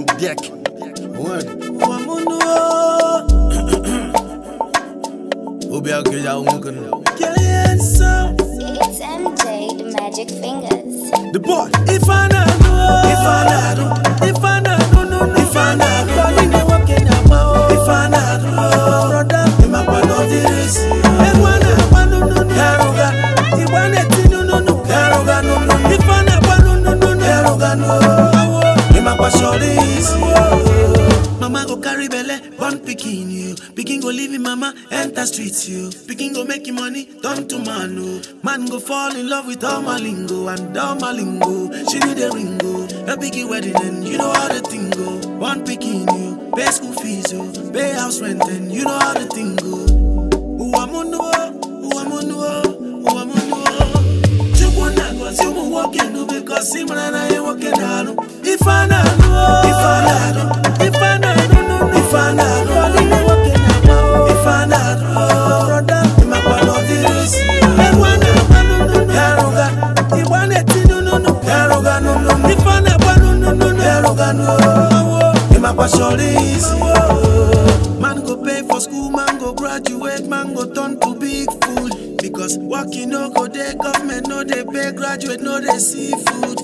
on deck. Word. It's MJ, the Magic Fingers. The boy. If I know, brother, in my part of the race. Mama go carry belle, born pikin you. Pikin go leave him mama, enter streets you. Pikin go make him money, turn to man oh. Man go fall in love with all my lingo and all my lingo. She need a ringo, a biggie wedding and you know how the thing go. Born pikin you, pay school fees you, pay house rent and you know how the thing go. Because him and I ain't working hard. If I know, brother, in my part of the race. Man go pay for school, man go graduate, man go turn to big fool. Because working no go there, government no they pay, graduate no they see food.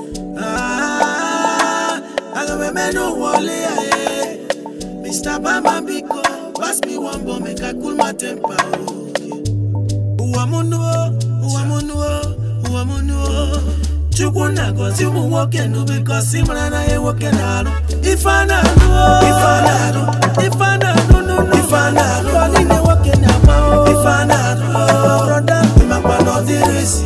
I go me no wally, Mr. Bama Biko, pass me one bomb, make I cool my temper. Chukuna go see me walking no because him and I ain't working hard. If I know, brother, in my part of the race.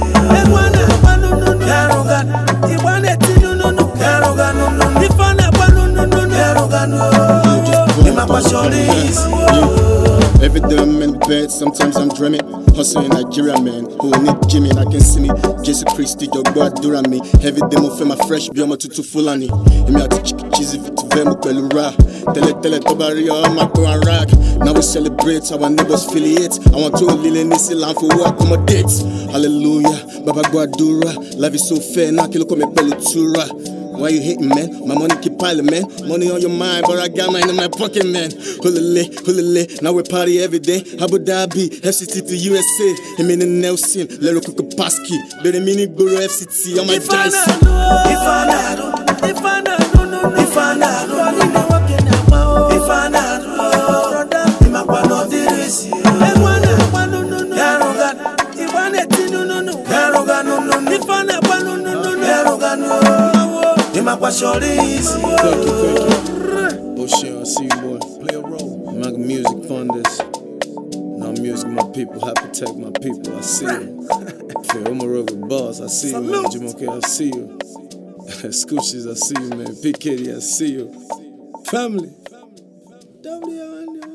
Every day I'm in bed, sometimes I'm dreaming. Hustling in Nigeria, man. Who need Jimmy? I can see me. Jesus Christ, your God, do me. Every day, my feel my fresh, be my tutu fulani. Me out to cheesy, to them, Pelura. Tele, Tobari, my go and rock. Now we celebrate our neighbors, affiliates. I want to live in this land for what accommodates. Hallelujah, Baba Guadura. Life is so fair, now kill come pelutura. Why you hating, man? My money keep piling, man. Money on your mind, but I got mine in my pocket, man. Hulele, now we party every day. Abu Dhabi, FCT to USA. Him in Nelson, Lero Kukupaski. Bere mini Guru FCT on my dice. Thank you. O'Shea, I see you, boy. Play a role. I'm making music fun this. Now music, my people. I protect my people. I see you. Feel Omaroga Boss, I see you, man. Jimoke, I see you. Scoochies, I see you, man. P. Kitty, I see you. Family. W.